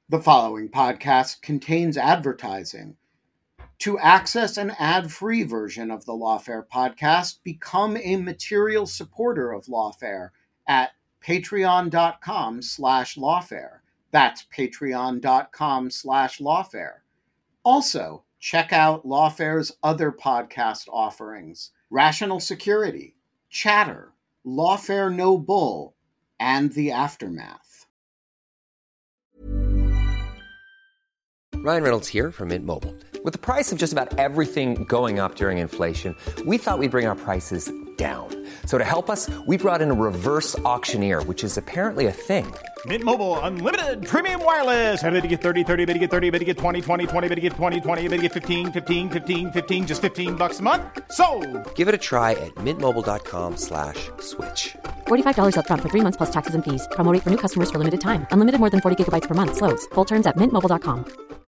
The following podcast contains advertising. To access an ad-free version of the Lawfare podcast, become a material supporter of Lawfare at patreon.com/lawfare. That's patreon.com/lawfare. Also, check out Lawfare's other podcast offerings: Rational Security, Chatter, Lawfare No Bull, and The Aftermath. Ryan Reynolds here from Mint Mobile. With the price of just about everything going up during inflation, we thought we'd bring our prices down. So to help us, we brought in a reverse auctioneer, which is apparently a thing. Mint Mobile Unlimited Premium Wireless. How to get 30, 30, bit to get 30, bit to get 20, 20, 20, bit to get 20, 20, bit to get 15, 15, 15, 15, just $15 a month? Sold! Give it a try at mintmobile.com/switch. $45 up front for 3 months plus taxes and fees. Promo rate for new customers for limited time. Unlimited more than 40 gigabytes per month. Slows full terms at mintmobile.com.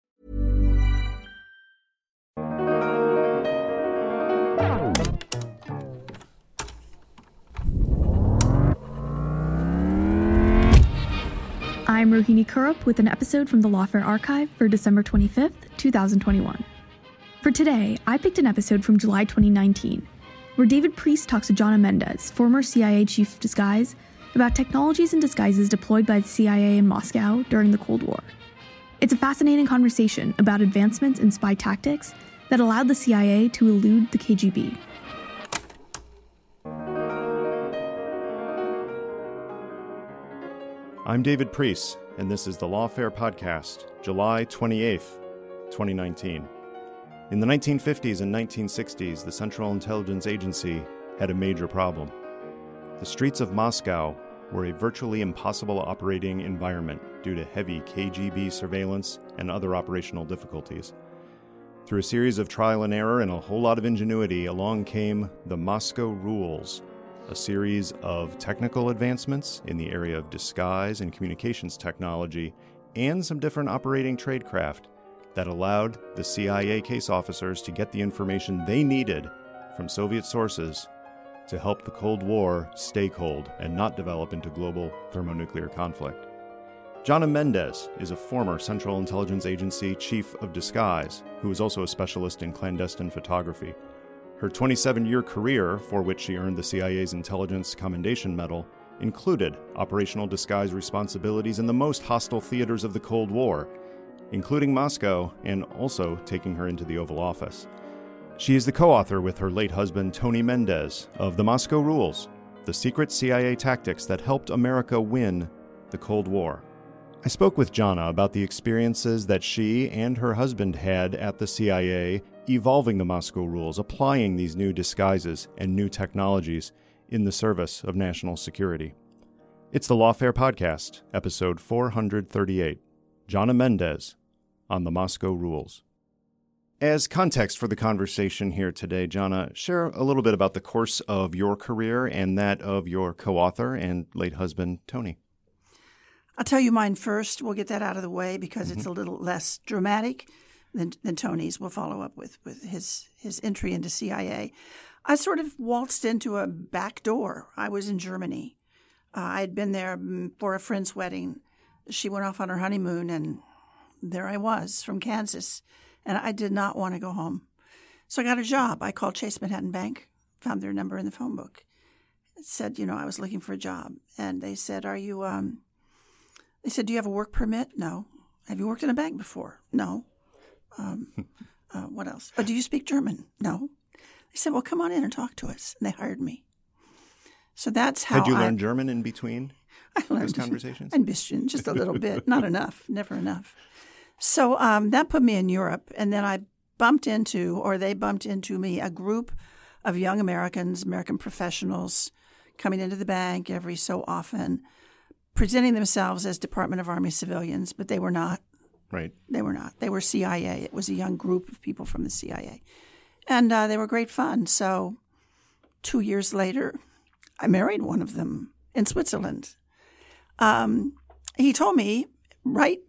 I'm Rohini Kurup with an episode from the Lawfare Archive for December 25th, 2021. For today, I picked an episode from July 2019, where David Priest talks to Jana Mendez, former CIA chief of disguise, about technologies and disguises deployed by the CIA in Moscow during the Cold War. It's a fascinating conversation about advancements in spy tactics that allowed the CIA to elude the KGB. I'm David Priest, and this is the Lawfare Podcast, July 28th, 2019. In the 1950s and 1960s, the Central Intelligence Agency had a major problem. The streets of Moscow were a virtually impossible operating environment due to heavy KGB surveillance and other operational difficulties. Through a series of trial and error and a whole lot of ingenuity, along came the Moscow Rules, a series of technical advancements in the area of disguise and communications technology, and some different operating tradecraft that allowed the CIA case officers to get the information they needed from Soviet sources to help the Cold War stay cold and not develop into global thermonuclear conflict. Jana Mendez is a former Central Intelligence Agency chief of disguise who is also a specialist in clandestine photography. Her 27-year career, for which she earned the CIA's Intelligence Commendation Medal, included operational disguise responsibilities in the most hostile theaters of the Cold War, including Moscow, and also taking her into the Oval Office. She is the co-author with her late husband, Tony Mendez, of The Moscow Rules, the secret CIA tactics that helped America win the Cold War. I spoke with Jana about the experiences that she and her husband had at the CIA evolving the Moscow Rules, applying these new disguises and new technologies in the service of national security. It's the Lawfare Podcast, episode 438, Jana Mendez on the Moscow Rules. As context for the conversation here today, Jana, share a little bit about the course of your career and that of your co-author and late husband, Tony. I'll tell you mine first. We'll get that out of the way because it's a little less dramatic than Tony's. We'll follow up with his entry into CIA. I sort of waltzed into a back door. I was in Germany. I had been there for a friend's wedding. She went off on her honeymoon, and there I was from Kansas, and I did not want to go home. So I got a job. I called Chase Manhattan Bank, found their number in the phone book. It said, I was looking for a job. And they said, They said, do you have a work permit? No. Have you worked in a bank before? No. What else? Oh, do you speak German? No. They said, well, come on in and talk to us. And they hired me. So that's how Had you learned German in between those conversations? Ein bisschen, just a little bit. Not enough. Never enough. So that put me in Europe. And then they bumped into me, a group of young Americans, American professionals coming into the bank every so often, presenting themselves as Department of Army civilians, but they were not. Right. They were not. They were CIA. It was a young group of people from the CIA. And they were great fun. So 2 years later, I married one of them in Switzerland. He told me right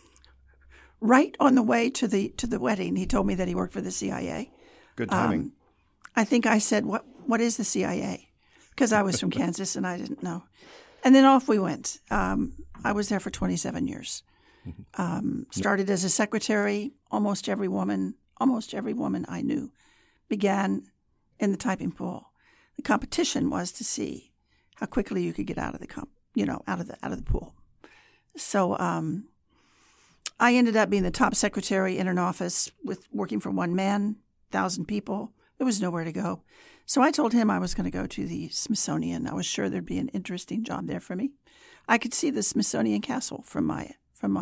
on the way to the wedding, he told me that he worked for the CIA. Good timing. I think I said, what is the CIA? Because I was from Kansas and I didn't know. And then off we went. I was there for 27 years. Started as a secretary. Almost every woman I knew began in the typing pool. The competition was to see how quickly you could get out of the pool. So I ended up being the top secretary in an office with working for one man, 1,000 people. There was nowhere to go. So I told him I was going to go to the Smithsonian. I was sure there'd be an interesting job there for me. I could see the Smithsonian Castle from my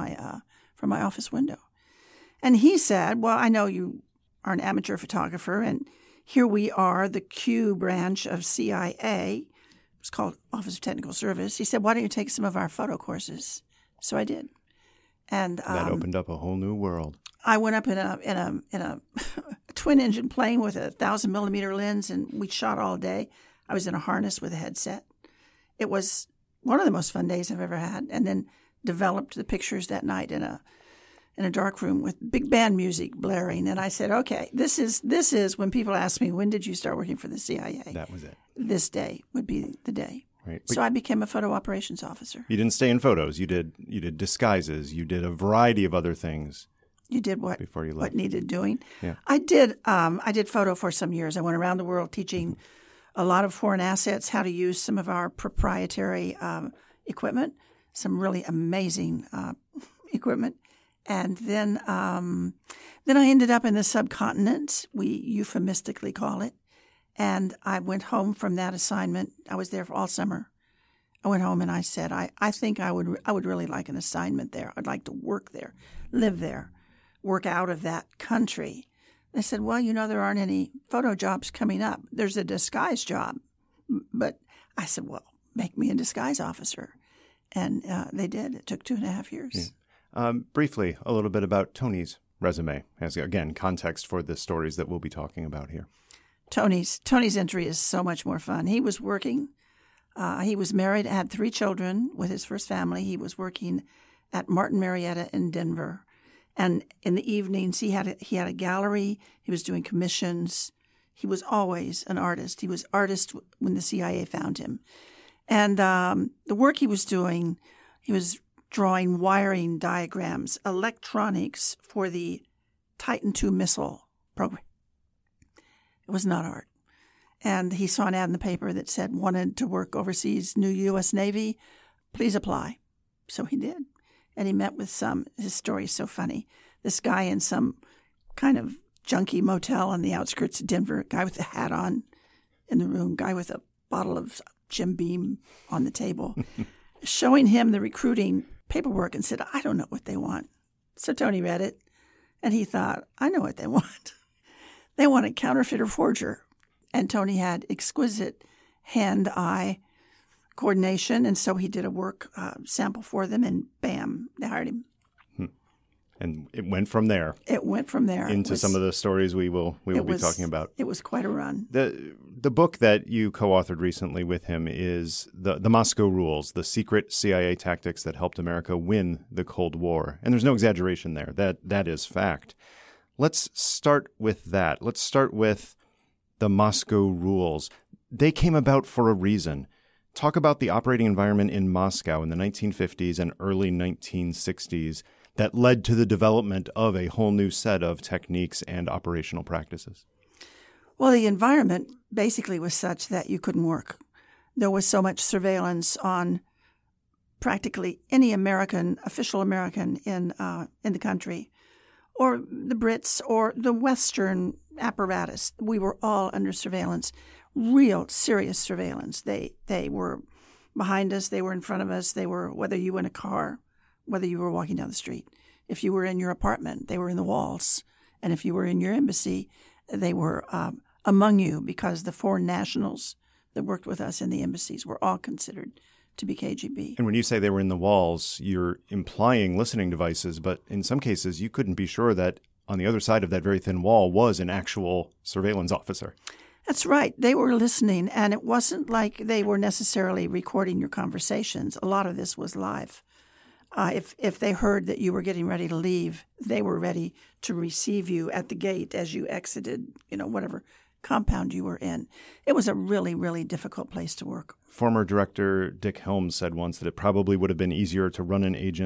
office window. And he said, well, I know you are an amateur photographer, and here we are, the Q branch of CIA. It's called Office of Technical Service. He said, why don't you take some of our photo courses? So I did. And that opened up a whole new world. I went up in a twin engine plane with a 1,000-millimeter lens, and we shot all day. I was in a harness with a headset. It was one of the most fun days I've ever had. And then developed the pictures that night in a dark room with big band music blaring. And I said, okay, this is when people ask me, when did you start working for the CIA? That was it. This day would be the day. Right. So I became a photo operations officer. You didn't stay in photos. You did disguises. You did a variety of other things. You did what before you left. What needed doing. Yeah. I did photo for some years. I went around the world teaching a lot of foreign assets how to use some of our proprietary equipment, some really amazing equipment. And then I ended up in the subcontinent, we euphemistically call it. And I went home from that assignment. I was there for all summer. I went home and I said, I think I would really like an assignment there. I'd like to work there, live there, work out of that country. They said, well, there aren't any photo jobs coming up. There's a disguise job. But I said, well, make me a disguise officer. And they did. It took 2.5 years. Yeah. Briefly, a little bit about Tony's resume, as, again, context for the stories that we'll be talking about here. Tony's entry is so much more fun. He was working. He was married, had 3 children with his first family. He was working at Martin Marietta in Denver. And in the evenings, he had a gallery. He was doing commissions. He was always an artist. He was artist when the CIA found him. And the work he was doing, he was drawing wiring diagrams, electronics for the Titan II missile program. It was not art. And he saw an ad in the paper that said, wanted to work overseas, new U.S. Navy, please apply. So he did. And he met with his story is so funny, this guy in some kind of junky motel on the outskirts of Denver, guy with a hat on in the room, guy with a bottle of Jim Beam on the table, showing him the recruiting paperwork and said, I don't know what they want. So Tony read it, and he thought, I know what they want. They want a counterfeiter forger. And Tony had exquisite hand-eye coordination, and so he did a work sample for them, and bam, they hired him. And it went from there. It went from there. Into some of the stories we will be talking about. It was quite a run. The book that you co-authored recently with him is the Moscow Rules, the secret CIA tactics that helped America win the Cold War. And there's no exaggeration there. That is fact. Let's start with that. Let's start with the Moscow Rules. They came about for a reason. Talk about the operating environment in Moscow in the 1950s and early 1960s that led to the development of a whole new set of techniques and operational practices. Well, the environment basically was such that you couldn't work. There was so much surveillance on practically any official American in the country, or the Brits, or the Western apparatus. We were all under surveillance, real serious surveillance. They were behind us, they were in front of us, they were, whether you were in a car, whether you were walking down the street. If you were in your apartment, they were in the walls. And if you were in your embassy, they were among you, because the foreign nationals that worked with us in the embassies were all considered to be KGB. And when you say they were in the walls, you're implying listening devices, but in some cases you couldn't be sure that on the other side of that very thin wall was an actual surveillance officer. That's right. They were listening, and it wasn't like they were necessarily recording your conversations. A lot of this was live. If they heard that you were getting ready to leave, they were ready to receive you at the gate as you exited, whatever compound you were in. It was a really, really difficult place to work. Former director Dick Helms said once that it probably would have been easier to run an agent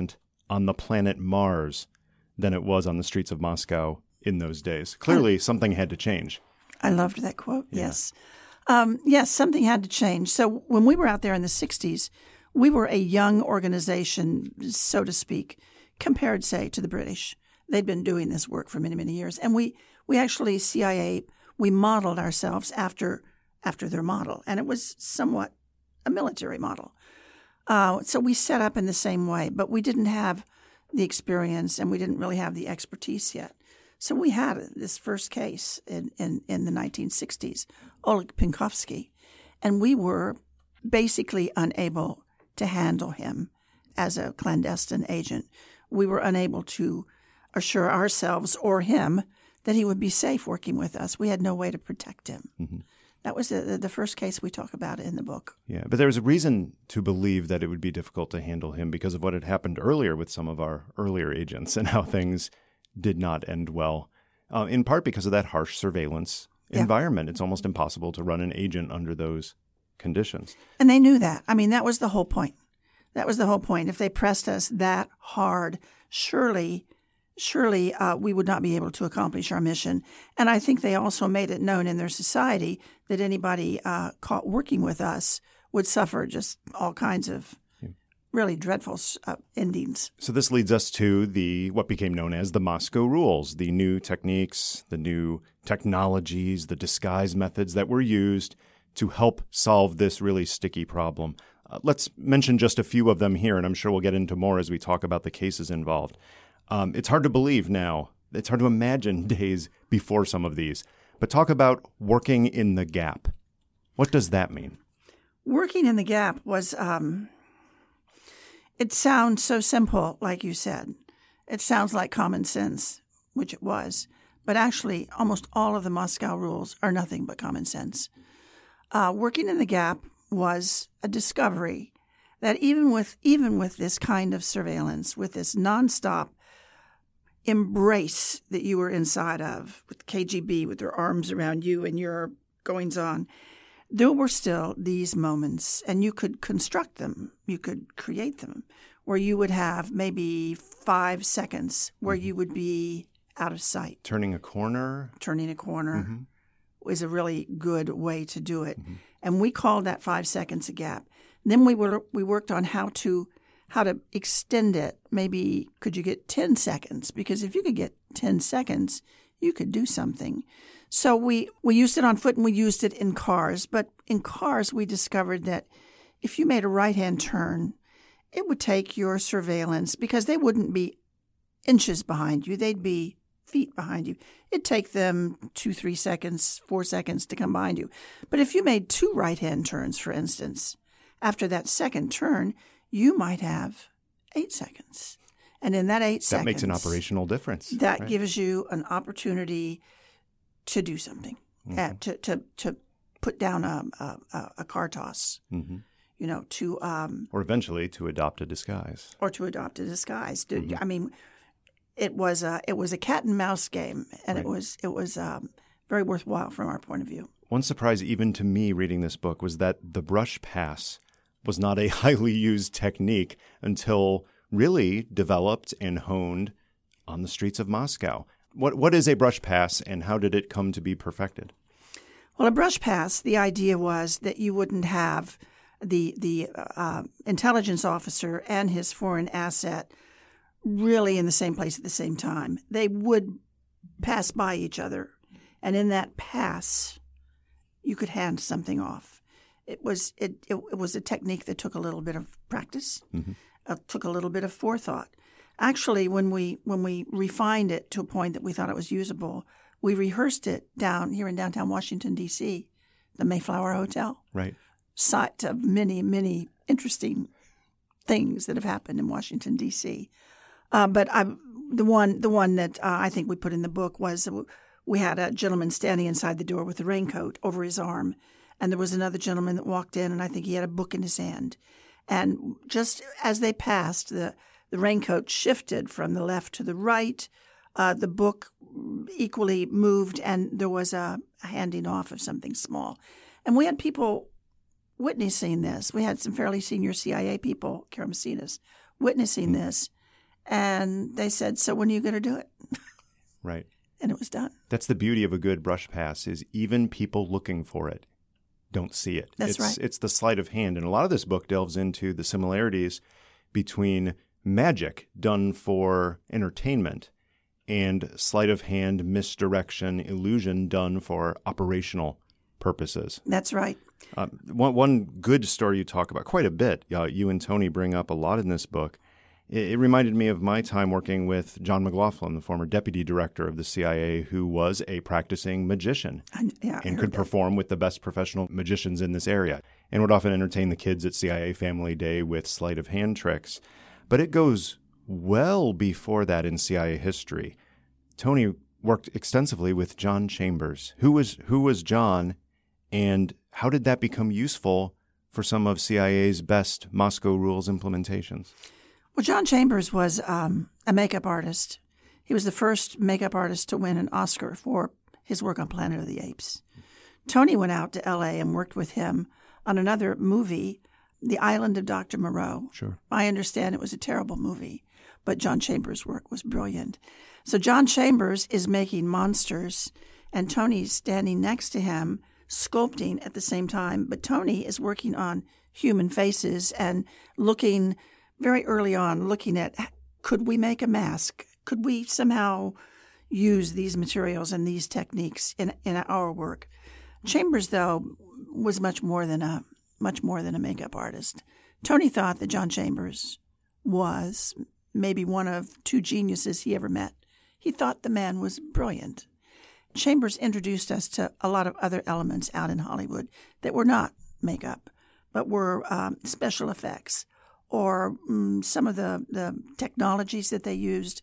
on the planet Mars than it was on the streets of Moscow in those days. Clearly, something had to change. I loved that quote, Yeah. yes. Yes, something had to change. So when we were out there in the 60s, we were a young organization, so to speak, compared, say, to the British. They'd been doing this work for many, many years. And we actually, CIA, we modeled ourselves after their model. And it was somewhat a military model. So we set up in the same way, but we didn't have the experience and we didn't really have the expertise yet. So we had this first case in the 1960s, Oleg Penkovsky, and we were basically unable to handle him as a clandestine agent. We were unable to assure ourselves or him that he would be safe working with us. We had no way to protect him. Mm-hmm. That was the first case we talk about in the book. Yeah, but there was a reason to believe that it would be difficult to handle him because of what had happened earlier with some of our earlier agents and how things did not end well, in part because of that harsh surveillance environment. It's almost impossible to run an agent under those conditions. And they knew that. I mean, that was the whole point. That was the whole point. If they pressed us that hard, surely we would not be able to accomplish our mission. And I think they also made it known in their society that anybody caught working with us would suffer just all kinds of really dreadful endings. So this leads us to what became known as the Moscow Rules, the new techniques, the new technologies, the disguise methods that were used to help solve this really sticky problem. Let's mention just a few of them here, and I'm sure we'll get into more as we talk about the cases involved. It's hard to believe now. It's hard to imagine days before some of these. But talk about working in the gap. What does that mean? Working in the gap was, it sounds so simple, like you said. It sounds like common sense, which it was. But actually, almost all of the Moscow Rules are nothing but common sense. Working in the gap was a discovery that even with this kind of surveillance, with this nonstop embrace that you were inside of, with KGB, with their arms around you and your goings-on, there were still these moments, and you could construct them, you could create them, where you would have maybe 5 seconds where you would be out of sight. Turning a corner is a really good way to do it. Mm-hmm. And we called that 5 seconds a gap. Then we worked on how to extend it. Maybe could you get 10 seconds? Because if you could get 10 seconds, you could do something. So we used it on foot and we used it in cars. But in cars, we discovered that if you made a right-hand turn, it would take your surveillance, because they wouldn't be inches behind you. They'd be feet behind you. It'd take them 2, 3 seconds, 4 seconds to come behind you. But if you made 2 right-hand turns, for instance, after that second turn, you might have 8 seconds. And in that 8 seconds... That makes an operational difference. That gives you an opportunity to do something, to put down a car toss, or eventually to adopt a disguise. I mean, it was a cat and mouse game, and it was very worthwhile from our point of view. One surprise even to me reading this book was that the brush pass was not a highly used technique until really developed and honed on the streets of Moscow. What is a brush pass, and how did it come to be perfected? Well, a brush pass, the idea was that you wouldn't have the intelligence officer and his foreign asset really in the same place at the same time. They would pass by each other, and in that pass, you could hand something off. It was a technique that took a little bit of practice, took a little bit of forethought. Actually, when we refined it to a point that we thought it was usable, we rehearsed it down here in downtown Washington, D.C., the Mayflower Hotel. Right. Site of many, many interesting things that have happened in Washington, D.C. But the one that I think we put in the book was we had a gentleman standing inside the door with a raincoat over his arm, and there was another gentleman that walked in, and I think he had a book in his hand. And just as they passed, the raincoat shifted from the left to the right. The book equally moved, and there was a handing off of something small. And we had people witnessing this. We had some fairly senior CIA people, Karamessinas, witnessing this. And they said, so when are you going to do it? Right. And it was done. That's the beauty of a good brush pass, is even people looking for it don't see it. That's right. It's the sleight of hand. And a lot of this book delves into the similarities between magic done for entertainment and sleight of hand, misdirection, illusion done for operational purposes. That's right. One good story you talk about quite a bit, you and Tony bring up a lot in this book. It reminded me of my time working with John McLaughlin, the former deputy director of the CIA, who was a practicing magician and could perform with the best professional magicians in this area and would often entertain the kids at CIA Family Day with sleight of hand tricks. But it goes well before that in CIA history. Tony worked extensively with John Chambers. Who was John, and how did that become useful for some of CIA's best Moscow Rules implementations? Well, John Chambers was a makeup artist. He was the first makeup artist to win an Oscar for his work on Planet of the Apes. Tony went out to L.A. and worked with him on another movie, The Island of Dr. Moreau. Sure. I understand it was a terrible movie, but John Chambers' work was brilliant. So John Chambers is making monsters, and Tony's standing next to him, sculpting at the same time. But Tony is working on human faces and looking very early on, looking at, could we make a mask? Could we somehow use these materials and these techniques in our work? Chambers, though, was much more than a makeup artist. Tony thought that John Chambers was maybe one of two geniuses he ever met. He thought the man was brilliant. Chambers introduced us to a lot of other elements out in Hollywood that were not makeup, but were special effects, or some of the technologies that they used,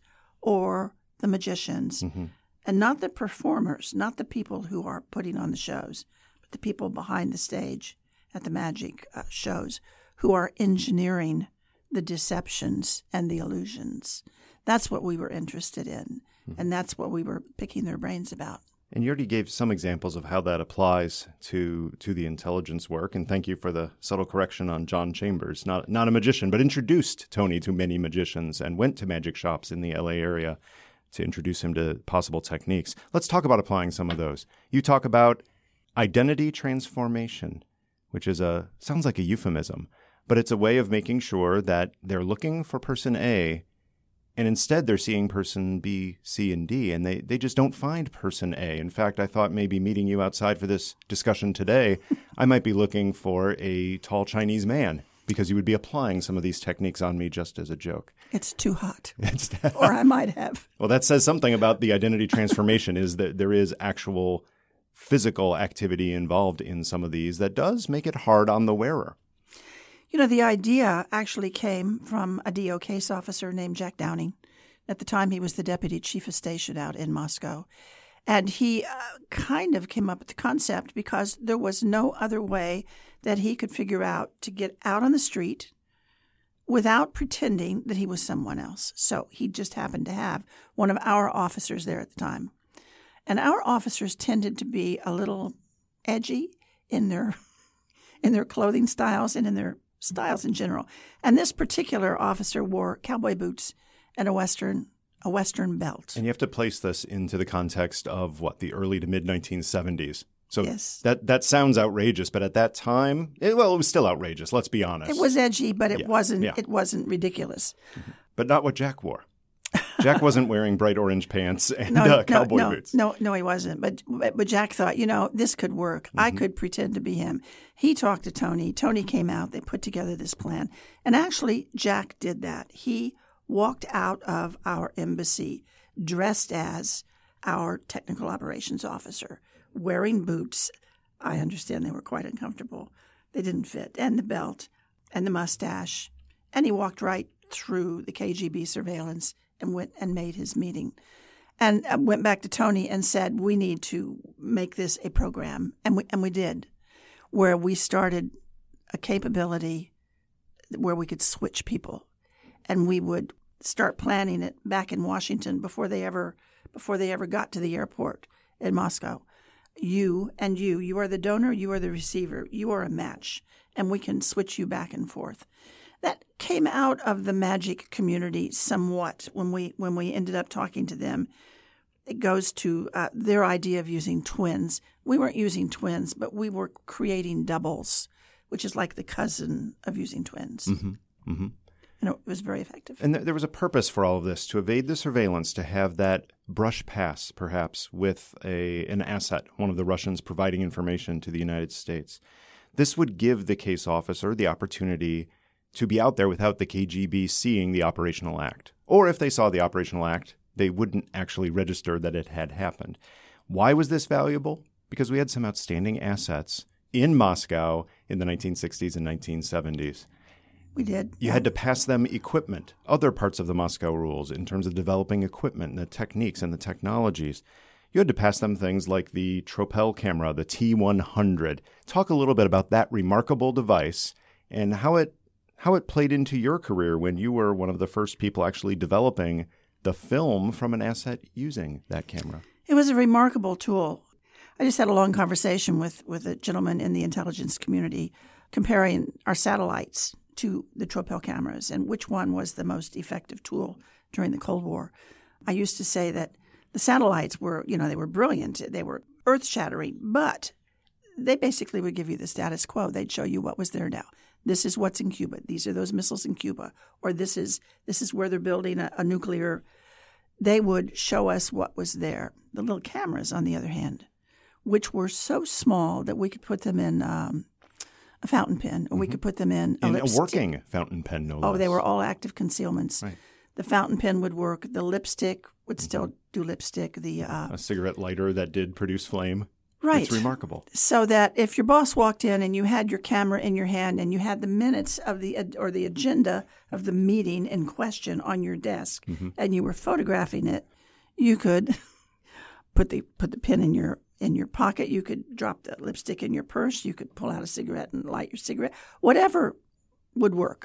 or the magicians. Mm-hmm. And not the performers, not the people who are putting on the shows, but the people behind the stage at the magic shows who are engineering the deceptions and the illusions. That's what we were interested in, and that's what we were picking their brains about. And you already gave some examples of how that applies to the intelligence work, and thank you for the subtle correction on John Chambers. Not a magician, but introduced Tony to many magicians and went to magic shops in the LA area to introduce him to possible techniques. Let's talk about applying some of those. You talk about identity transformation, which sounds like a euphemism, but it's a way of making sure that they're looking for person A, and instead they're seeing person B, C, and D, and they just don't find person A. In fact, I thought maybe meeting you outside for this discussion today, I might be looking for a tall Chinese man, because you would be applying some of these techniques on me just as a joke. It's too hot. Or I might have. Well, that says something about the identity transformation, is that there is actual physical activity involved in some of these that does make it hard on the wearer. You know, the idea actually came from a DO case officer named Jack Downing. At the time, he was the deputy chief of station out in Moscow. And he kind of came up with the concept because there was no other way that he could figure out to get out on the street without pretending that he was someone else. So he just happened to have one of our officers there at the time. And our officers tended to be a little edgy in their clothing styles and in their styles in general. And this particular officer wore cowboy boots and a Western belt. And you have to place this into the context of the early to mid 1970s. So yes. that sounds outrageous, but at that time, it was still outrageous. Let's be honest. It was edgy, but it wasn't. Yeah. It wasn't ridiculous. But not what Jack wore. Jack wasn't wearing bright orange pants and cowboy boots. No, he wasn't. But Jack thought, this could work. Mm-hmm. I could pretend to be him. He talked to Tony. Tony came out. They put together this plan. And actually, Jack did that. He walked out of our embassy dressed as our technical operations officer, wearing boots. I understand they were quite uncomfortable. They didn't fit. And the belt and the mustache. And he walked right through the KGB surveillance and went and made his meeting, and went back to Tony and said, we need to make this a program. And we did, where we started a capability where we could switch people, and we would start planning it back in Washington before they ever got to the airport in Moscow. You are the donor, you are the receiver, you are a match, and we can switch you back and forth. That came out of the magic community somewhat when we ended up talking to them. It goes to their idea of using twins. We weren't using twins, but we were creating doubles, which is like the cousin of using twins. Mm-hmm. Mm-hmm. And it was very effective. And there was a purpose for all of this, to evade the surveillance, to have that brush pass, perhaps, with an asset, one of the Russians providing information to the United States. This would give the case officer the opportunity to be out there without the KGB seeing the operational act. Or if they saw the operational act, they wouldn't actually register that it had happened. Why was this valuable? Because we had some outstanding assets in Moscow in the 1960s and 1970s. We did. You had to pass them equipment, other parts of the Moscow rules in terms of developing equipment and the techniques and the technologies. You had to pass them things like the Tropel camera, the T100. Talk a little bit about that remarkable device and how it played into your career when you were one of the first people actually developing the film from an asset using that camera. It was a remarkable tool. I just had a long conversation with a gentleman in the intelligence community comparing our satellites to the Tropel cameras and which one was the most effective tool during the Cold War. I used to say that the satellites were, they were brilliant. They were earth-shattering, but they basically would give you the status quo. They'd show you what was there now. This is what's in Cuba. These are those missiles in Cuba. Or this is where they're building a nuclear. They would show us what was there. The little cameras, on the other hand, which were so small that we could put them in a fountain pen, or we could put them in a lipstick. A working fountain pen, no less. Oh, they were all active concealments. Right. The fountain pen would work. The lipstick would still do lipstick. A cigarette lighter that did produce flame. Right. It's remarkable. So that if your boss walked in and you had your camera in your hand and you had the minutes of the agenda of the meeting in question on your desk and you were photographing it, you could put the pen in your pocket. You could drop the lipstick in your purse. You could pull out a cigarette and light your cigarette. Whatever would work.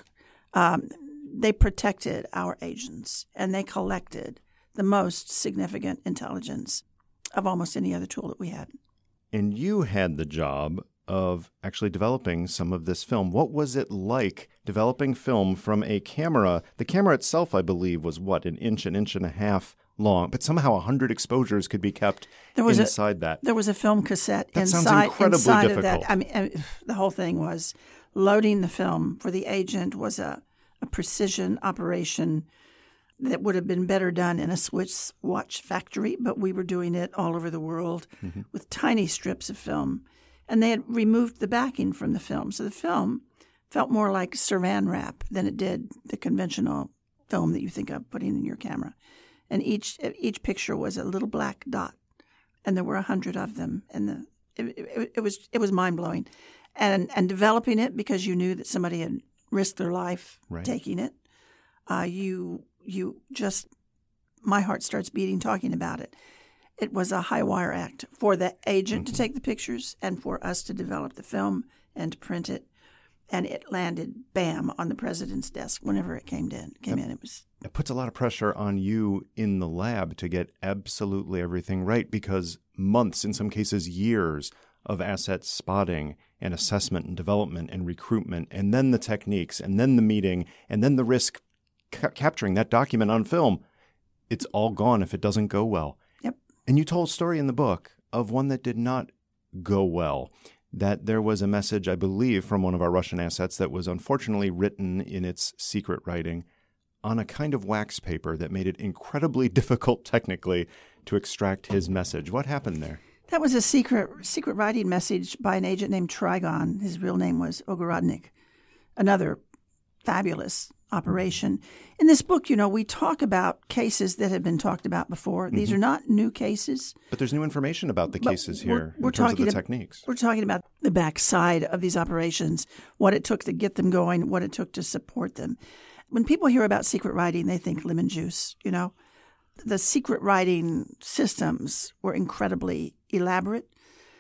They protected our agents and they collected the most significant intelligence of almost any other tool that we had. And you had the job of actually developing some of this film. What was it like developing film from a camera? The camera itself, I believe, was an inch and a half long, but somehow 100 exposures could be kept inside that. There was a film cassette that inside, sounds incredibly inside difficult. of that. I mean, the whole thing was loading the film for the agent was a precision operation that would have been better done in a Swiss watch factory, but we were doing it all over the world with tiny strips of film. And they had removed the backing from the film. So the film felt more like Saran wrap than it did the conventional film that you think of putting in your camera. And each picture was a little black dot, and there were 100 of them. And it was mind-blowing. And developing it because you knew that somebody had risked their life taking it, you just, my heart starts beating talking about it. It was a high wire act for the agent to take the pictures and for us to develop the film and to print it. And it landed, bam, on the president's desk whenever it came in. It puts a lot of pressure on you in the lab to get absolutely everything right because months, in some cases years, of asset spotting and assessment and development and recruitment, and then the techniques, and then the meeting, and then the risk capturing that document on film, it's all gone if it doesn't go well. Yep. And you told a story in the book of one that did not go well, that there was a message, I believe, from one of our Russian assets that was unfortunately written in its secret writing on a kind of wax paper that made it incredibly difficult technically to extract his message. What happened there? That was a secret writing message by an agent named Trigon. His real name was Ogorodnik. Another fabulous operation. In this book, we talk about cases that have been talked about before. These are not new cases. But there's new information about the cases here in terms of the techniques. We're talking about the backside of these operations, what it took to get them going, what it took to support them. When people hear about secret writing, they think lemon juice, The secret writing systems were incredibly elaborate.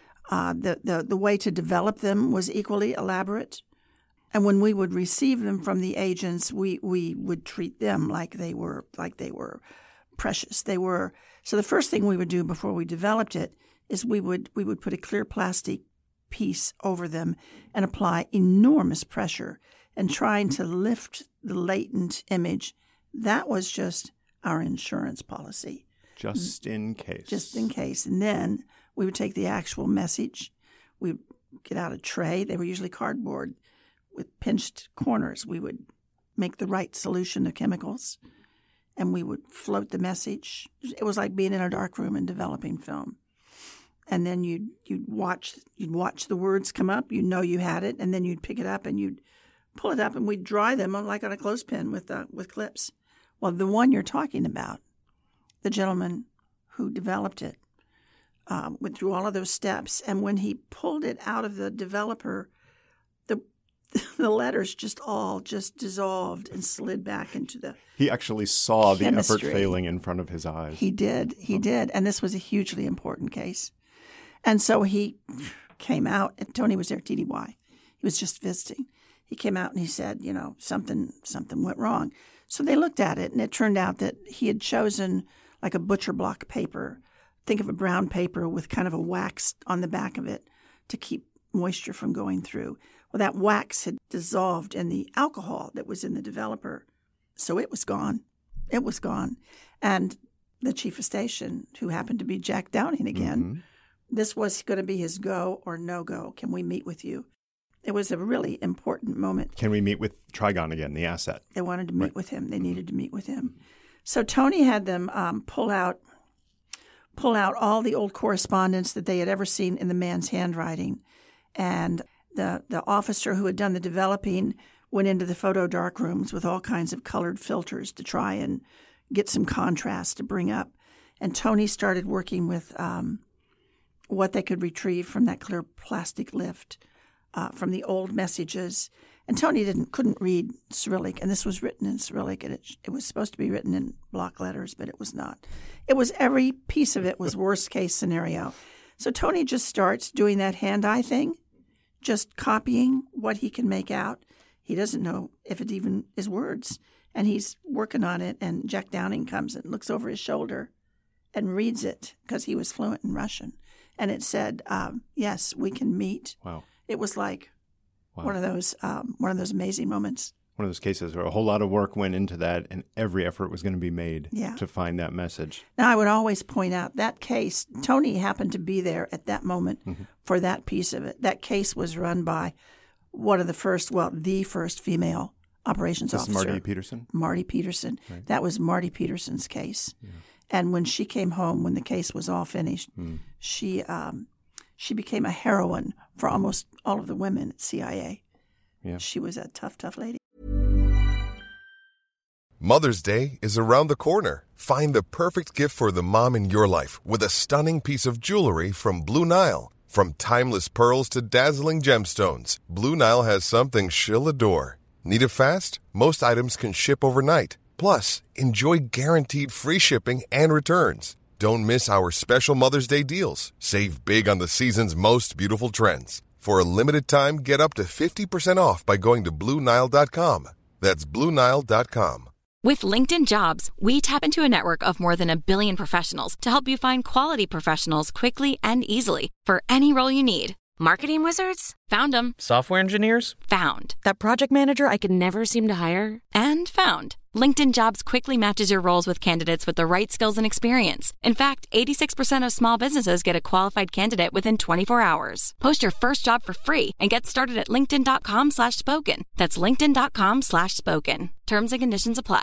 The way to develop them was equally elaborate. And when we would receive them from the agents, we would treat them like they were precious. So the first thing we would do before we developed it is we would put a clear plastic piece over them and apply enormous pressure and trying to lift the latent image. That was just our insurance policy. Just in case. Just in case. And then we would take the actual message. We'd get out a tray. They were usually cardboard with pinched corners. We would make the right solution of chemicals, and we would float the message. It was like being in a dark room and developing film. And then you'd watch the words come up. You'd know you had it, and then you'd pick it up and you'd pull it up, and we'd dry them like on a clothespin with clips. Well, the one you're talking about, the gentleman who developed it, went through all of those steps, and when he pulled it out of the developer, the letters just dissolved and slid back into the He actually saw chemistry. The effort failing in front of his eyes. He did. And this was a hugely important case. And so he came out, and Tony was there, TDY. He was just visiting. He came out and he said, something went wrong. So they looked at it, and it turned out that he had chosen like a butcher block paper. Think of a brown paper with kind of a wax on the back of it to keep moisture from going through. Well, that wax had dissolved in the alcohol that was in the developer, so it was gone. It was gone. And the chief of station, who happened to be Jack Downing again, this was going to be his go or no-go. Can we meet with you? It was a really important moment. Can we meet with Trigon again, the asset? They wanted to meet with him. They needed to meet with him. So Tony had them pull out all the old correspondence that they had ever seen in the man's handwriting. And the officer who had done the developing went into the photo dark rooms with all kinds of colored filters to try and get some contrast to bring up. And Tony started working with what they could retrieve from that clear plastic lift, from the old messages. And Tony couldn't read Cyrillic, and this was written in Cyrillic, and it was supposed to be written in block letters, but it was not. It was every piece of it was worst case scenario. So Tony just starts doing that hand-eye thing, just copying what he can make out. He doesn't know if it even is words, and he's working on it, and Jack Downing comes and looks over his shoulder and reads it because he was fluent in Russian. And it said, yes, we can meet. Wow. It was like one of those amazing moments. One of those cases where a whole lot of work went into that, and every effort was going to be made to find that message. Now, I would always point out that case, Tony happened to be there at that moment for that piece of it. That case was run by the first female operations officer. Marty Peterson? Marty Peterson. Right. That was Marty Peterson's case. Yeah. And when she came home, when the case was all finished, she became a heroine for almost all of the women at CIA. Yeah. She was a tough, tough lady. Mother's Day is around the corner. Find the perfect gift for the mom in your life with a stunning piece of jewelry from Blue Nile. From timeless pearls to dazzling gemstones, Blue Nile has something she'll adore. Need it fast? Most items can ship overnight. Plus, enjoy guaranteed free shipping and returns. Don't miss our special Mother's Day deals. Save big on the season's most beautiful trends. For a limited time, get up to 50% off by going to BlueNile.com. That's BlueNile.com. With LinkedIn Jobs, we tap into a network of more than 1 billion professionals to help you find quality professionals quickly and easily for any role you need. Marketing wizards? Found them. Software engineers? Found. That project manager I could never seem to hire? And found. LinkedIn Jobs quickly matches your roles with candidates with the right skills and experience. In fact, 86% of small businesses get a qualified candidate within 24 hours. Post your first job for free and get started at linkedin.com/spoken. That's linkedin.com/spoken. Terms and conditions apply.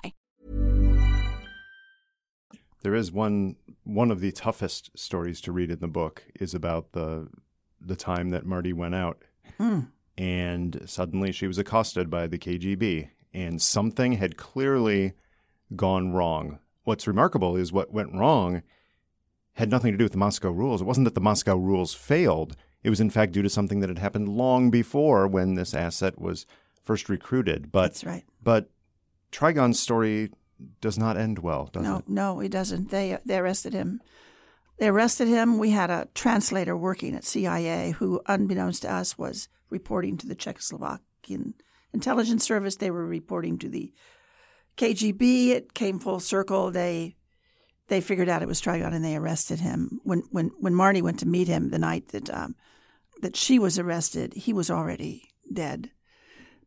There is one of the toughest stories to read in the book is about the time that Marty went out and suddenly she was accosted by the KGB and something had clearly gone wrong. What's remarkable is what went wrong had nothing to do with the Moscow rules. It wasn't that the Moscow rules failed. It was in fact due to something that had happened long before when this asset was first recruited. That's right. But Trigon's story does not end well, does it? No, it doesn't. They arrested him. We had a translator working at CIA who, unbeknownst to us, was reporting to the Czechoslovakian intelligence service. They were reporting to the KGB. It came full circle. They figured out it was Trigon and they arrested him. When Marty went to meet him the night that she was arrested, he was already dead.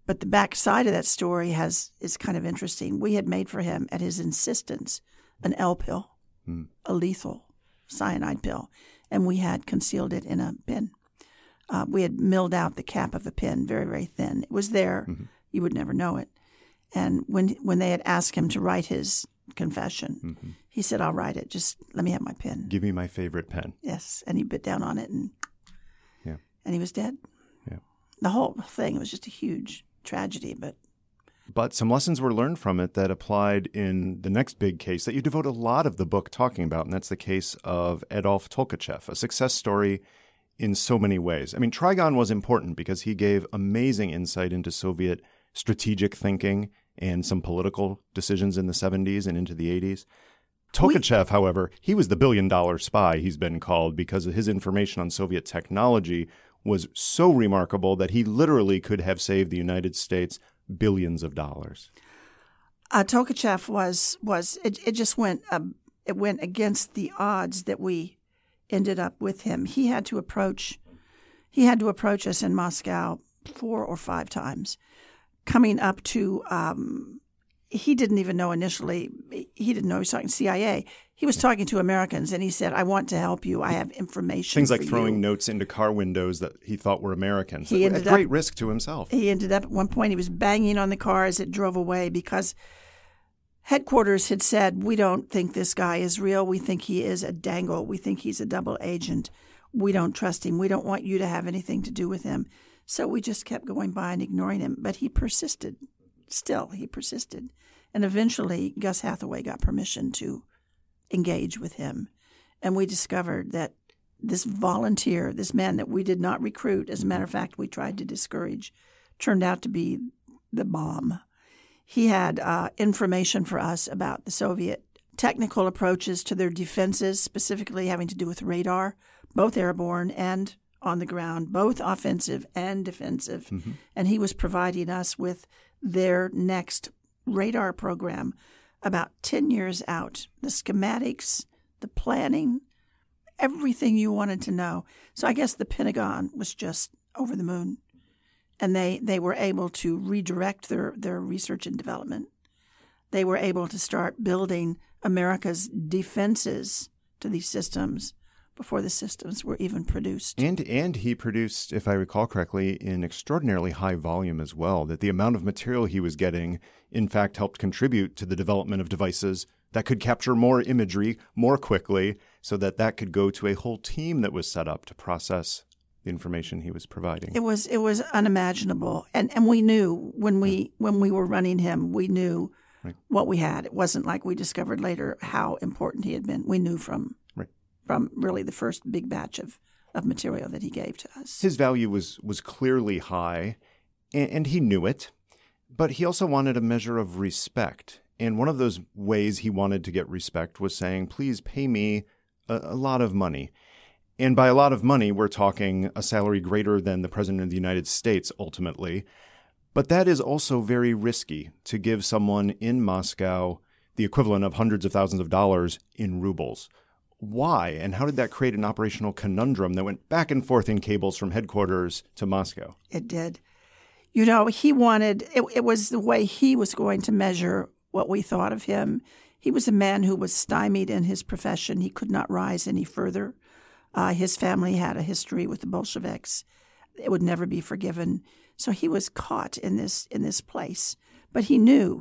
But the back side of that story is kind of interesting. We had made for him, at his insistence, an L pill, a lethal cyanide pill, and we had concealed it in a pen. We had milled out the cap of a pen, very, very thin. It was there. Mm-hmm. You would never know it. And when they had asked him to write his confession, he said, "I'll write it. Just let me have my pen. Give me my favorite pen." Yes. And he bit down on it, and he was dead. Yeah. The whole thing was just a huge tragedy, But some lessons were learned from it that applied in the next big case that you devote a lot of the book talking about, and that's the case of Adolf Tolkachev, a success story in so many ways. I mean, Trigon was important because he gave amazing insight into Soviet strategic thinking and some political decisions in the 70s and into the 80s. Tolkachev, however, he was the billion-dollar spy, he's been called, because his information on Soviet technology was so remarkable that he literally could have saved the United States billions of dollars. Tolkachev it just went against the odds that we ended up with him. He had to approach us in Moscow 4 or 5 times. Coming up to, he didn't even know initially. He didn't know he was talking CIA. He was talking to Americans, and he said, "I want to help you. I have information." Things like for throwing you. notes into car windows that he thought were Americans. He at great risk to himself. He ended up at one point, he was banging on the car as it drove away because headquarters had said, "We don't think this guy is real. We think he is a dangle. We think he's a double agent. We don't trust him. We don't want you to have anything to do with him." So we just kept going by and ignoring him. But he persisted. Still, he persisted. And eventually, Gus Hathaway got permission to engage with him. And we discovered that this volunteer, this man that we did not recruit, as a matter of fact, we tried to discourage, turned out to be the bomb. He had information for us about the Soviet technical approaches to their defenses, specifically having to do with radar, both airborne and on the ground, both offensive and defensive. Mm-hmm. And he was providing us with their next radar program about 10 years out, the schematics, the planning, everything you wanted to know. So I guess the Pentagon was just over the moon. And they were able to redirect their research and development. They were able to start building America's defenses to these systems before the systems were even produced. And he produced, if I recall correctly, in extraordinarily high volume as well, that the amount of material he was getting, in fact, helped contribute to the development of devices that could capture more imagery more quickly so that could go to a whole team that was set up to process the information he was providing. It was unimaginable. And we knew when we were running him, we knew what we had. It wasn't like we discovered later how important he had been. We knew from really the first big batch of material that he gave to us. His value was clearly high, and he knew it, but he also wanted a measure of respect. And one of those ways he wanted to get respect was saying, "Please pay me a lot of money." And by a lot of money, we're talking a salary greater than the President of the United States ultimately. But that is also very risky to give someone in Moscow the equivalent of hundreds of thousands of dollars in rubles. Why? And how did that create an operational conundrum that went back and forth in cables from headquarters to Moscow? It did. You know, he wanted, it was the way he was going to measure what we thought of him. He was a man who was stymied in his profession. He could not rise any further. His family had a history with the Bolsheviks. It would never be forgiven. So he was caught in this place. But he knew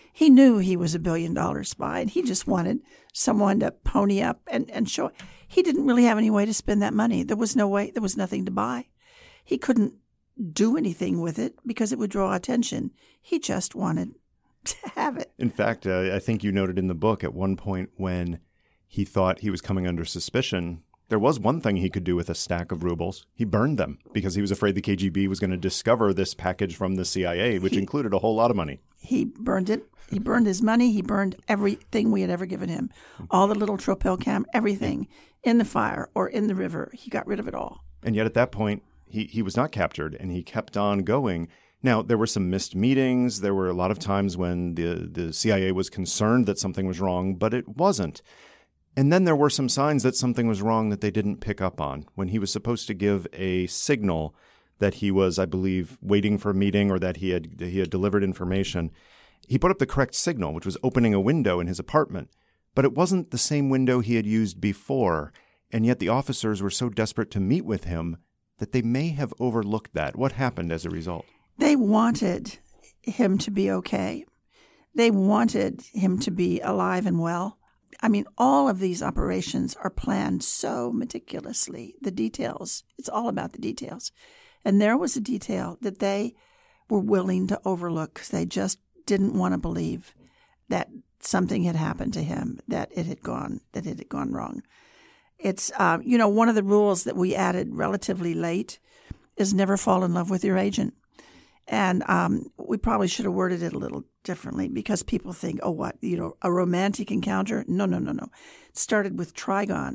he was $1 billion spy, and he just wanted someone to pony up and show. He didn't really have any way to spend that money. There was no way. There was nothing to buy. He couldn't do anything with it because it would draw attention. He just wanted to have it. In fact, I think you noted in the book at one point when he thought he was coming under suspicion, there was one thing he could do with a stack of rubles. He burned them because he was afraid the KGB was going to discover this package from the CIA, which included a whole lot of money. He burned it. He burned his money. He burned everything we had ever given him. All the little Tropel cam, everything in the fire or in the river. He got rid of it all. And yet at that point, he was not captured, and he kept on going. Now, there were some missed meetings. There were a lot of times when the CIA was concerned that something was wrong, but it wasn't. And then there were some signs that something was wrong that they didn't pick up on. When he was supposed to give a signal that he was, I believe, waiting for a meeting or that he had delivered information. He put up the correct signal, which was opening a window in his apartment. But it wasn't the same window he had used before, and yet the officers were so desperate to meet with him that they may have overlooked that. What happened as a result? They wanted him to be okay. They wanted him to be alive and well. I mean, all of these operations are planned so meticulously. The details, it's all about the details. And there was a detail that they were willing to overlook because they just didn't want to believe that something had happened to him, that it had gone wrong. It's, one of the rules that we added relatively late is never fall in love with your agent. And we probably should have worded it a little differently because people think, oh, what, a romantic encounter? No. It started with Trigon.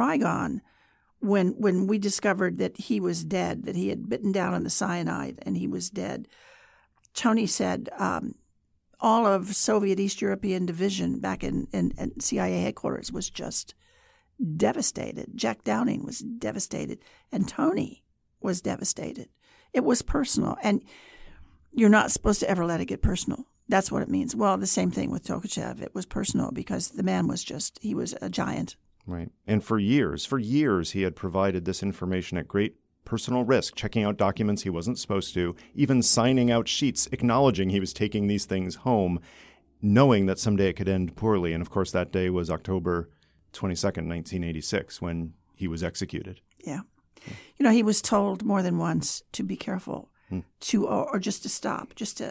When we discovered that he was dead, that he had bitten down on the cyanide and he was dead, Tony said all of Soviet East European Division back in CIA headquarters was just devastated. Jack Downing was devastated, and Tony was devastated. It was personal, and you're not supposed to ever let it get personal. That's what it means. Well, the same thing with Tolkachev. It was personal because the man was he was a giant. Right. And for years, he had provided this information at great personal risk, checking out documents he wasn't supposed to, even signing out sheets acknowledging he was taking these things home, knowing that someday it could end poorly. And, of course, that day was October 22nd, 1986, when he was executed. Yeah. He was told more than once to be careful, or just to stop, just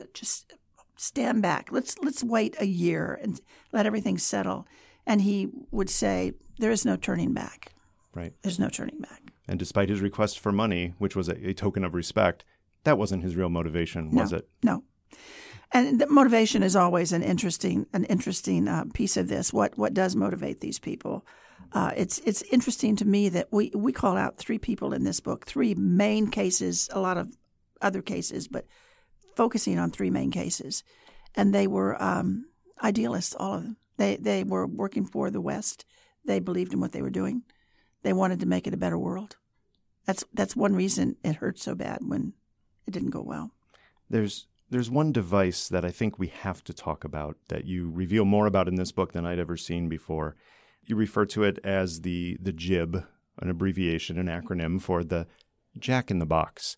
stand back. Let's wait a year and let everything settle. And he would say, there is no turning back. Right. There's no turning back. And despite his request for money, which was a token of respect, that wasn't his real motivation, was it? No. And the motivation is always an interesting piece of this. What does motivate these people? It's interesting to me that we call out three people in this book, three main cases, a lot of other cases, but focusing on three main cases. And they were idealists, all of them. They were working for the West. They believed in what they were doing. They wanted to make it a better world. That's one reason it hurt so bad when it didn't go well. There's one device that I think we have to talk about that you reveal more about in this book than I'd ever seen before. You refer to it as the JIB, an abbreviation, an acronym for the Jack in the Box.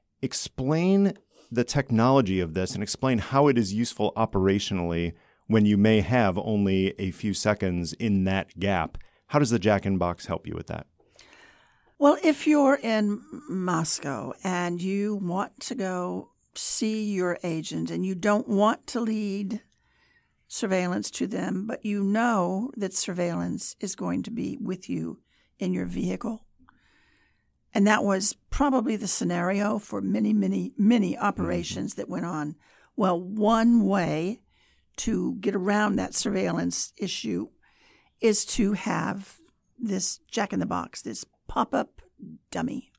Explain the technology of this and explain how it is useful operationally when you may have only a few seconds in that gap. How does the Jack in the Box help you with that? Well, if you're in Moscow and you want to go see your agent and you don't want to lead surveillance to them, but you know that surveillance is going to be with you in your vehicle. And that was probably the scenario for many, many, many operations that went on. Well, one way to get around that surveillance issue is to have this Jack in the Box, this pop-up dummy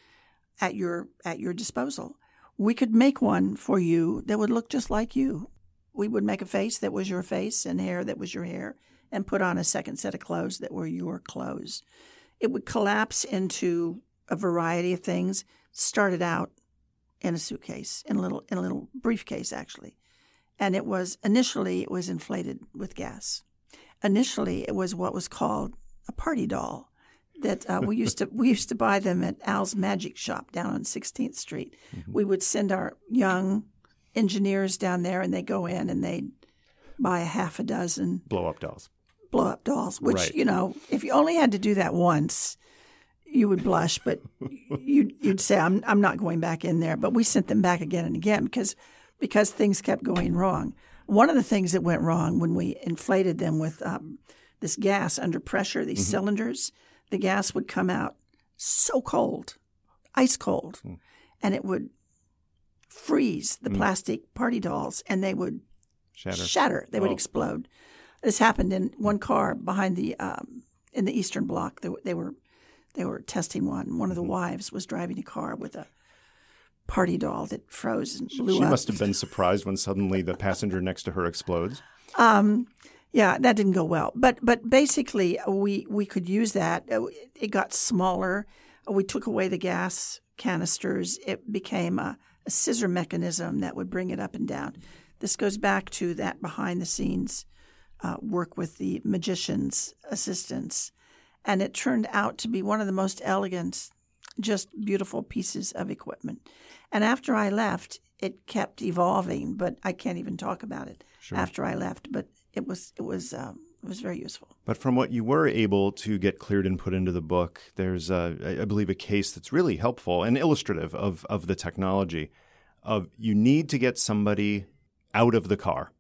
at your disposal. We could make one for you that would look just like you. We would make a face that was your face and hair that was your hair and put on a second set of clothes that were your clothes. It would collapse into a variety of things. Started out in a suitcase, in a little briefcase actually. And initially it was inflated with gas. Initially it was what was called a party doll. That we used to buy them at Al's Magic Shop down on 16th Street. Mm-hmm. We would send our young engineers down there, and they go in and they'd buy a half a dozen blow-up dolls. Which, right. If you only had to do that once, you would blush, but you'd say, I'm not going back in there. But we sent them back again and again because things kept going wrong. One of the things that went wrong when we inflated them with this gas under pressure, these mm-hmm. cylinders, the gas would come out so cold, ice cold, and it would freeze the plastic party dolls, and they would shatter. They would explode. This happened in one car behind in the Eastern Bloc. They were testing one. One of the wives was driving a car with a party doll that froze and blew up. She must have been surprised when suddenly the passenger next to her explodes. Yeah, that didn't go well. But basically, we could use that. It got smaller. We took away the gas canisters, it became a scissor mechanism that would bring it up and down. This goes back to that behind-the-scenes work with the magician's assistants. And it turned out to be one of the most elegant, just beautiful pieces of equipment. And after I left, it kept evolving, but I can't even talk about it after I left. But it was very useful. But from what you were able to get cleared and put into the book, there's, I believe, a case that's really helpful and illustrative of the technology. You need to get somebody out of the car.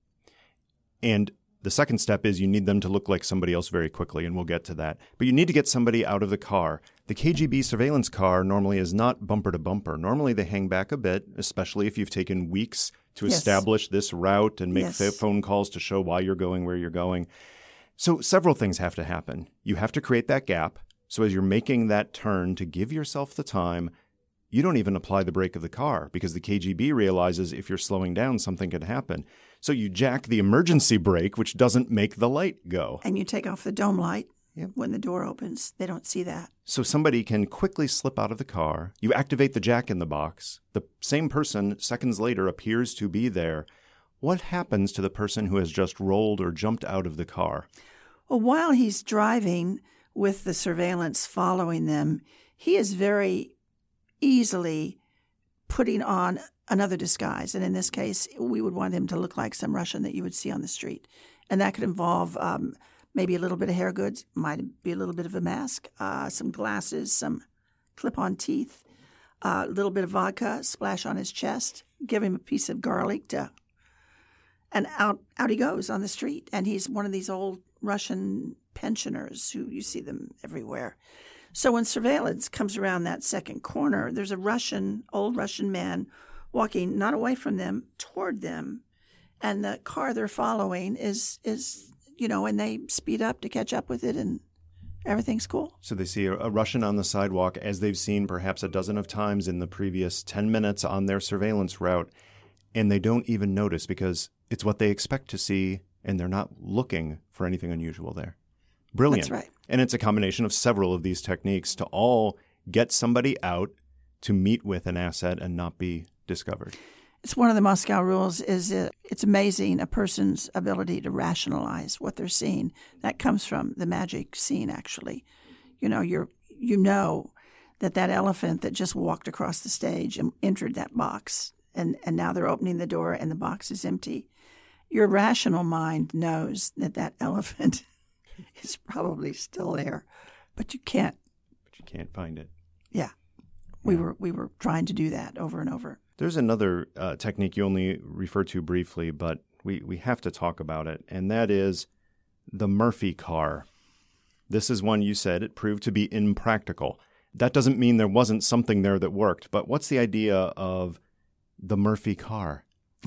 And the second step is you need them to look like somebody else very quickly, and we'll get to that. But you need to get somebody out of the car. The KGB surveillance car normally is not bumper to bumper. Normally they hang back a bit, especially if you've taken weeks to establish this route and make phone calls to show why you're going where you're going. So several things have to happen. You have to create that gap. So as you're making that turn to give yourself the time, you don't even apply the brake of the car because the KGB realizes if you're slowing down, something could happen. So you jack the emergency brake, which doesn't make the light go. And you take off the dome light when the door opens. They don't see that. So somebody can quickly slip out of the car. You activate the jack in the box. The same person seconds later appears to be there. What happens to the person who has just rolled or jumped out of the car? Well, while he's driving with the surveillance following them, he is very easily putting on another disguise. And in this case, we would want him to look like some Russian that you would see on the street. And that could involve maybe a little bit of hair goods, might be a little bit of a mask, some glasses, some clip-on teeth, a little bit of vodka, splash on his chest, give him a piece of garlic and out he goes on the street. And he's one of these old Russian pensioners who you see them everywhere. So when surveillance comes around that second corner, there's a old Russian man walking not away from them, toward them. And the car they're following is and they speed up to catch up with it, and everything's cool. So they see a Russian on the sidewalk, as they've seen perhaps a dozen of times in the previous 10 minutes on their surveillance route, and they don't even notice because it's what they expect to see, and they're not looking for anything unusual there. Brilliant. That's right. And it's a combination of several of these techniques to all get somebody out to meet with an asset and not be discovered. It's one of the Moscow rules. It's amazing a person's ability to rationalize what they're seeing. That comes from the magic scene, actually. You know that elephant that just walked across the stage and entered that box, and now they're opening the door and the box is empty. Your rational mind knows that elephant is probably still there, but you can't. But you can't find it. Yeah. We were trying to do that over and over. There's another technique you only refer to briefly, but we have to talk about it, and that is the Murphy car. This is one you said it proved to be impractical. That doesn't mean there wasn't something there that worked, but what's the idea of the Murphy car?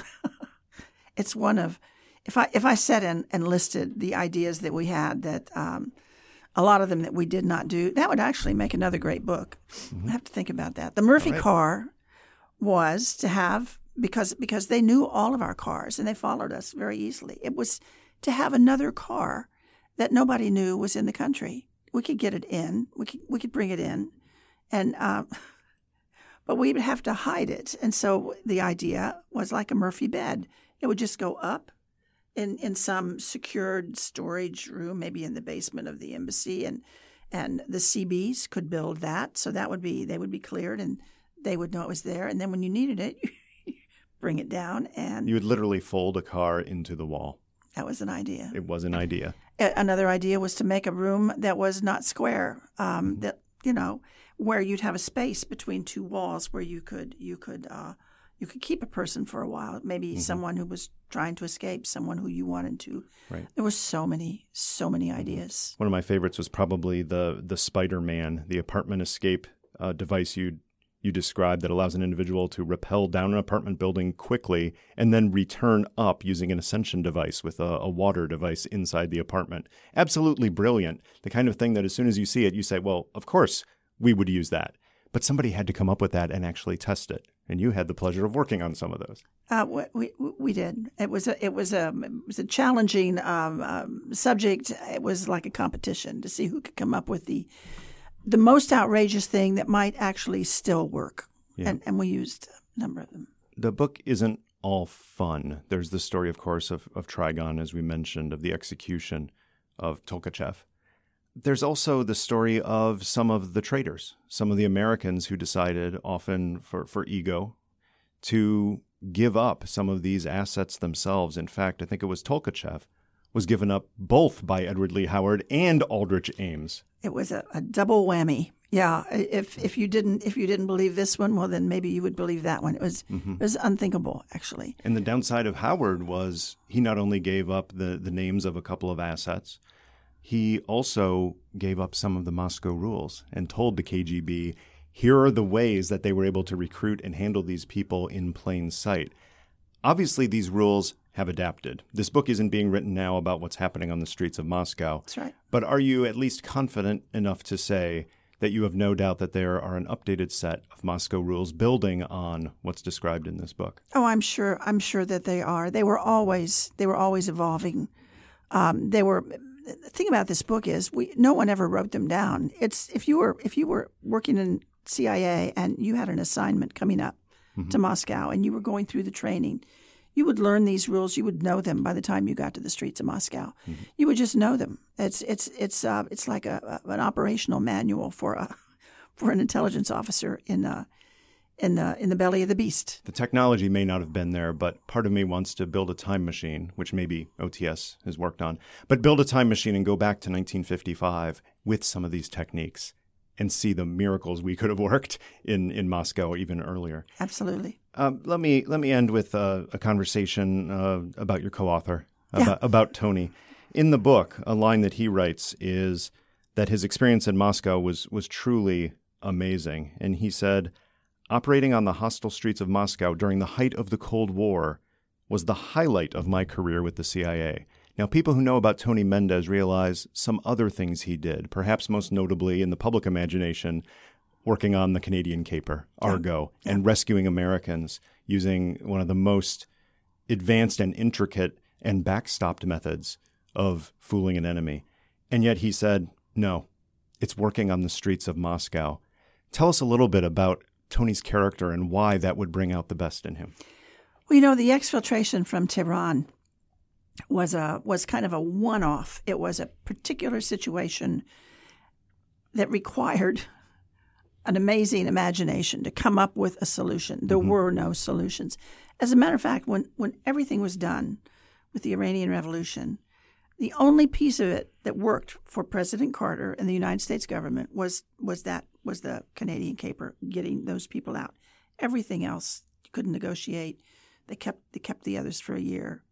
It's one of, if I said and listed the ideas that we had, that a lot of them that we did not do, that would actually make another great book. Mm-hmm. I have to think about that. The Murphy car was to have, because they knew all of our cars and they followed us very easily. It was to have another car that nobody knew was in the country. We could get it in. We could bring it in, and but we would have to hide it. And so the idea was like a Murphy bed. It would just go up in some secured storage room, maybe in the basement of the embassy, and the CBs could build that. So they would be cleared, and they would know it was there. And then when you needed it, bring it down, and you would literally fold a car into the wall. That was an idea. It was an idea. Another idea was to make a room that was not square, that where you'd have a space between two walls where you could keep a person for a while, maybe someone who was trying to escape, someone who you wanted to. Right. There were so many ideas. One of my favorites was probably the Spider-Man, the apartment escape device you described that allows an individual to rappel down an apartment building quickly and then return up using an ascension device with a water device inside the apartment. Absolutely brilliant. The kind of thing that as soon as you see it, you say, well, of course we would use that. But somebody had to come up with that and actually test it. And you had the pleasure of working on some of those. We did. It was a challenging subject. It was like a competition to see who could come up with the the most outrageous thing that might actually still work. Yeah. And we used a number of them. The book isn't all fun. There's the story, of course, of Trigon, as we mentioned, of the execution of Tolkachev. There's also the story of some of the traitors, some of the Americans who decided, often for ego, to give up some of these assets themselves. In fact, I think it was Tolkachev was given up both by Edward Lee Howard and Aldrich Ames. It was a double whammy. Yeah, if you didn't believe this one, well, then maybe you would believe that one. It was unthinkable, actually. And the downside of Howard was he not only gave up the names of a couple of assets, he also gave up some of the Moscow rules and told the KGB, here are the ways that they were able to recruit and handle these people in plain sight. Obviously, these rules have adapted. This book isn't being written now about what's happening on the streets of Moscow. That's right. But are you at least confident enough to say that you have no doubt that there are an updated set of Moscow rules building on what's described in this book? Oh, I'm sure that they are. They were always evolving. The thing about this book is no one ever wrote them down. It's if you were working in CIA and you had an assignment coming up to Moscow and you were going through the training, you would learn these rules. You would know them by the time you got to the streets of Moscow. You would just know them. It's like an operational manual for an intelligence officer in the belly of the beast. The technology may not have been there, but part of me wants to build a time machine, which maybe OTS has worked on, but build a time machine and go back to 1955 with some of these techniques and see the miracles we could have worked in Moscow even earlier. Absolutely. Let me end with a conversation about your co-author, about Tony. In the book, a line that he writes is that his experience in Moscow was truly amazing. And he said, operating on the hostile streets of Moscow during the height of the Cold War was the highlight of my career with the CIA. Now, people who know about Tony Mendez realize some other things he did, perhaps most notably in the public imagination, working on the Canadian caper, Argo, and rescuing Americans using one of the most advanced and intricate and backstopped methods of fooling an enemy. And yet he said, no, it's working on the streets of Moscow. Tell us a little bit about Tony's character and why that would bring out the best in him. Well, the exfiltration from Tehran was kind of a one-off. It was a particular situation that required an amazing imagination to come up with a solution. There were no solutions. As a matter of fact, when everything was done with the Iranian Revolution, the only piece of it that worked for President Carter and the United States government was the Canadian caper, getting those people out. Everything else you couldn't negotiate. They kept the others for a year.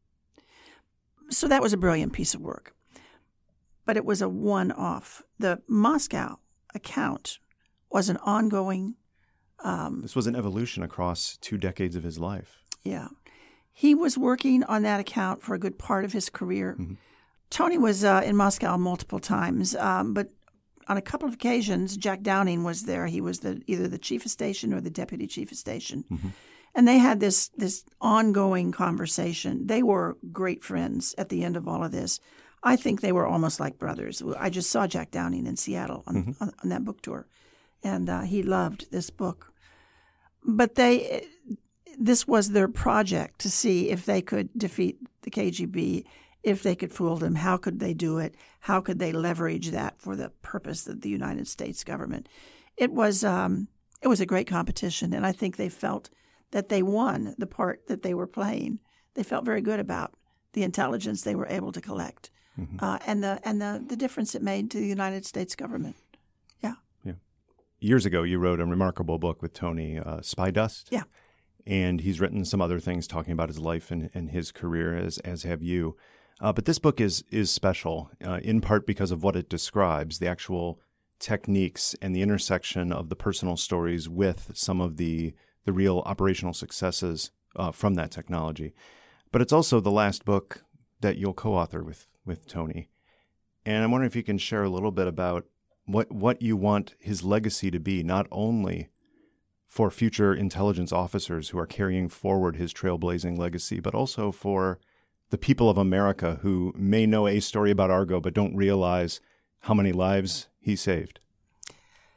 So that was a brilliant piece of work. But it was a one-off. The Moscow account was an ongoing... this was an evolution across 2 decades of his life. Yeah. He was working on that account for a good part of his career. Tony was in Moscow multiple times, but on a couple of occasions, Jack Downing was there. He was either the chief of station or the deputy chief of station. And they had this ongoing conversation. They were great friends at the end of all of this. I think they were almost like brothers. I just saw Jack Downing in Seattle on that book tour, and he loved this book. But this was their project to see if they could defeat the KGB, if they could fool them. How could they do it? How could they leverage that for the purpose of the United States government? It was a great competition, and I think they felt that they won the part that they were playing. They felt very good about the intelligence they were able to collect, and the difference it made to the United States government. Yeah. Years ago, you wrote a remarkable book with Tony, Spy Dust. Yeah. And he's written some other things talking about his life and his career, as have you. But this book is special, in part because of what it describes, the actual techniques and the intersection of the personal stories with some of the real operational successes from that technology. But it's also the last book that you'll co-author with Tony. And I'm wondering if you can share a little bit about what you want his legacy to be, not only for future intelligence officers who are carrying forward his trailblazing legacy, but also for the people of America who may know a story about Argo but don't realize how many lives he saved.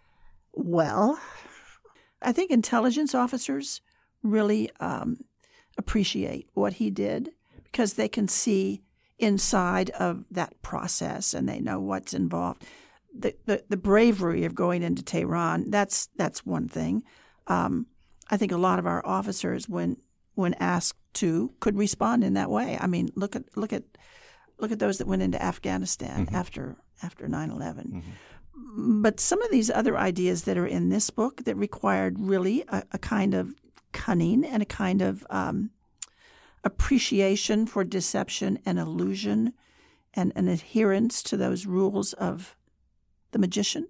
Well, I think intelligence officers really appreciate what he did because they can see inside of that process and they know what's involved. The bravery of going into Tehran, that's one thing. I think a lot of our officers, when asked to, could respond in that way. I mean, look at those that went into Afghanistan after 9/11. But some of these other ideas that are in this book that required really a kind of cunning and a kind of appreciation for deception and illusion and an adherence to those rules of the magician,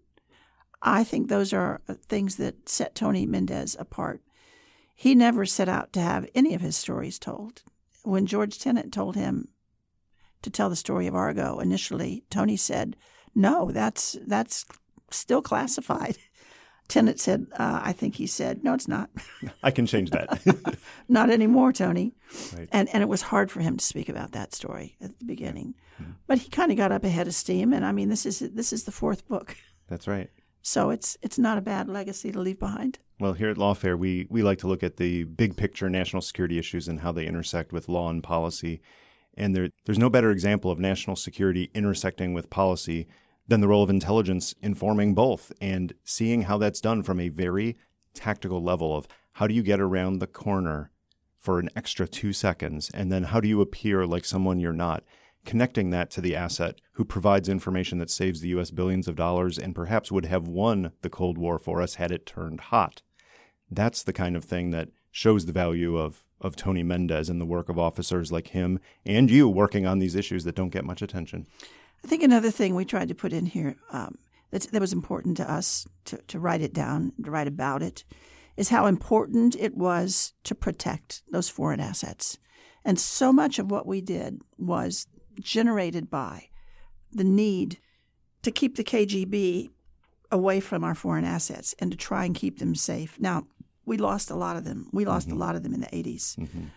I think those are things that set Tony Mendez apart. He never set out to have any of his stories told. When George Tenet told him to tell the story of Argo initially, Tony said, "No, that's still classified." Tenet said, I think he said, "No, it's not." I can change that. Not anymore, Tony. Right. And it was hard for him to speak about that story at the beginning. But he kind of got up ahead of steam. And I mean, this is the fourth book. That's right. So it's not a bad legacy to leave behind. Well, here at Lawfare, we like to look at the big picture national security issues and how they intersect with law and policy. And there's no better example of national security intersecting with policy than the role of intelligence informing both and seeing how that's done from a very tactical level of how do you get around the corner for an extra 2 seconds, and then how do you appear like someone you're not, connecting that to the asset who provides information that saves the U.S. billions of dollars and perhaps would have won the Cold War for us had it turned hot. That's the kind of thing that shows the value of Tony Mendez and the work of officers like him and you working on these issues that don't get much attention. I think another thing we tried to put in here that was important to us to write it down, to write about it, is how important it was to protect those foreign assets. And so much of what we did was generated by the need to keep the KGB away from our foreign assets and to try and keep them safe. Now, we lost a lot of them. We lost a lot of them in the 80s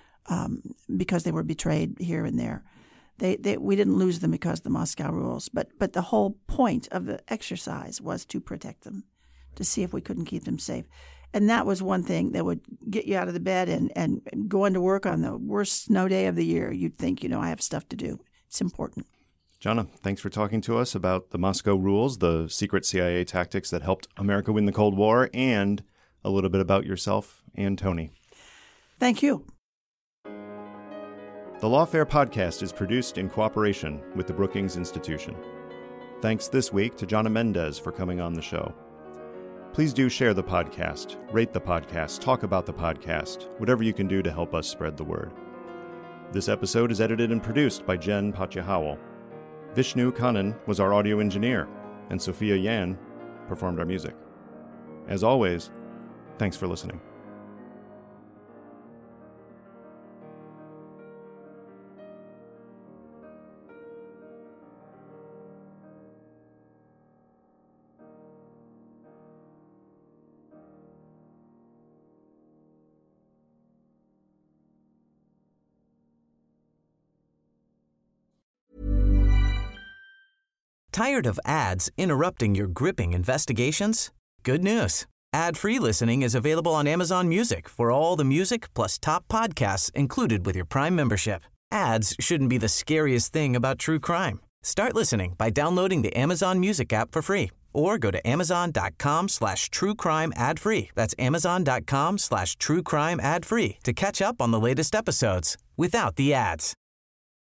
because they were betrayed here and there. We didn't lose them because of the Moscow rules, but the whole point of the exercise was to protect them, to see if we couldn't keep them safe. And that was one thing that would get you out of the bed and go into work on the worst snow day of the year. You'd think, I have stuff to do. It's important. Jana, thanks for talking to us about the Moscow rules, the secret CIA tactics that helped America win the Cold War, and a little bit about yourself and Tony. Thank you. The Lawfare podcast is produced in cooperation with the Brookings Institution. Thanks this week to Jana Mendez for coming on the show. Please do share the podcast, rate the podcast, talk about the podcast, whatever you can do to help us spread the word. This episode is edited and produced by Jen Patja-Howell. Vishnu Kannan was our audio engineer, and Sophia Yan performed our music. As always, thanks for listening. Tired of ads interrupting your gripping investigations? Good news. Ad-free listening is available on Amazon Music for all the music plus top podcasts included with your Prime membership. Ads shouldn't be the scariest thing about true crime. Start listening by downloading the Amazon Music app for free or go to amazon.com/truecrime ad-free. That's amazon.com/truecrime ad-free to catch up on the latest episodes without the ads.